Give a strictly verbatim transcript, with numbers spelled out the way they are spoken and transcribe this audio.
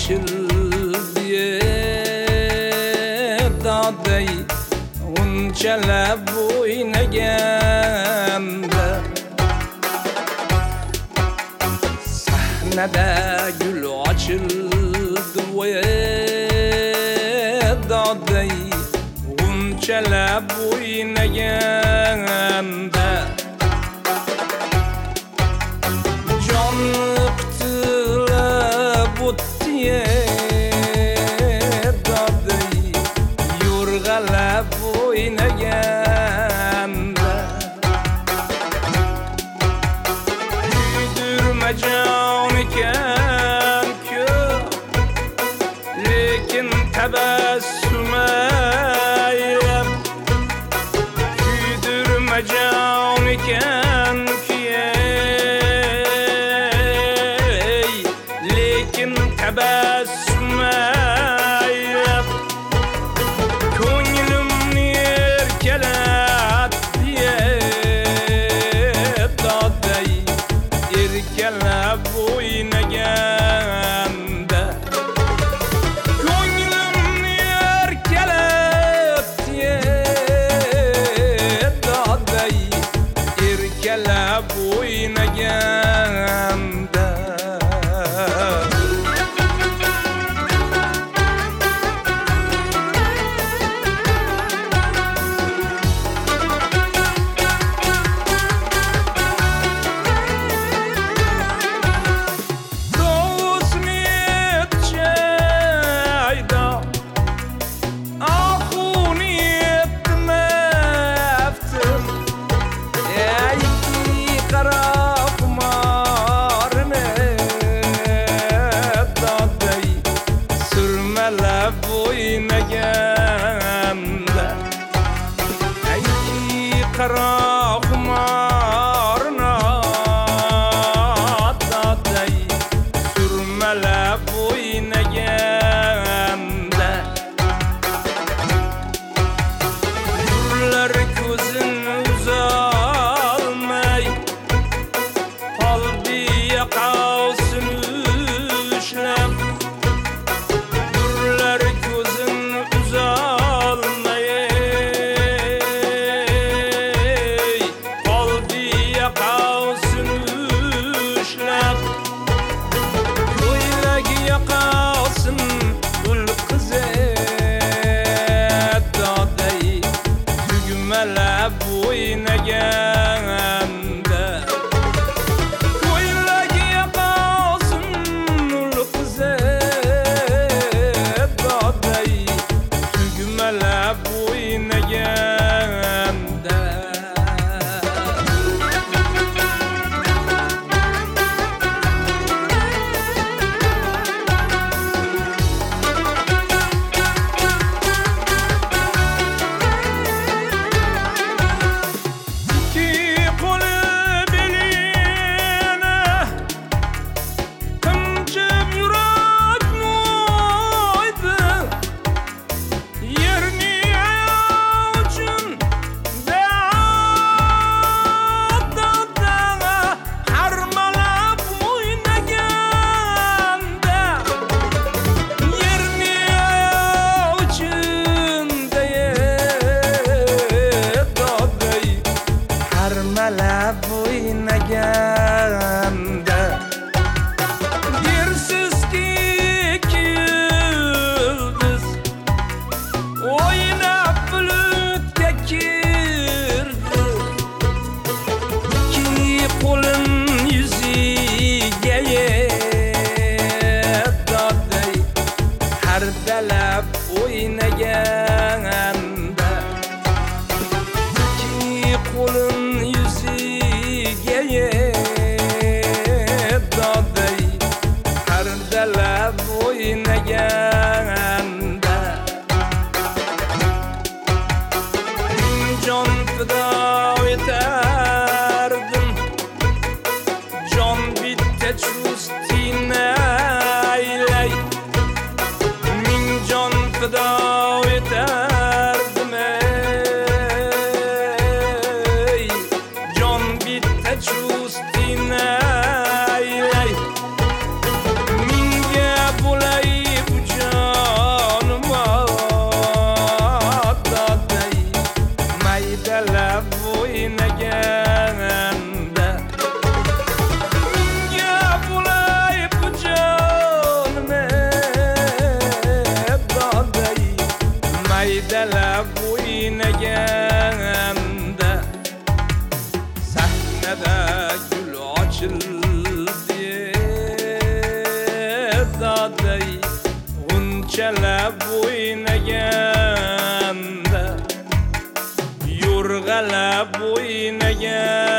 açıldı daday unçalab o'ynaganda sahnada gul ochildi daday unçalab o'ynaganda jon qtilab o'tdi daday yo'rg'alab o'ynaganda kuydirma jon ekan ko'p lekin tabassum aylab kuydirma jon ekan lekin tabassum aylab ko'nglimni erkalatdi daday erkalab o'ynaganda ko'nglimni erkalatdi daday erkalab o'ynaganda o'ynaganda ay qaro xumarna daday surmalab o'ynaganda nurlar ko'zin uzolmay qalbiga qolsin ushlab o'ynaganda ko'ylagiga qolsin ul qizi daday tugmalab o'ynaganda harmalab o'ynaganda dersizki yıldız o'ynab bulutga kirdi ikki qo'lin yuziga daday hardalab o'ynaganda ikki qo'lin daday hardalab o'ynaganda jon fido etardim jon bitta chustini aylay ming jon fido etardim jon bitta chustini aylay minga bo'lay yo'rg'alab o'ynaganda menga bo'lay jonime doday maydalab o'ynaganda sahnada gul ochildi doday g'unchalab o'ynaganda yo'rg'alab o'ynagan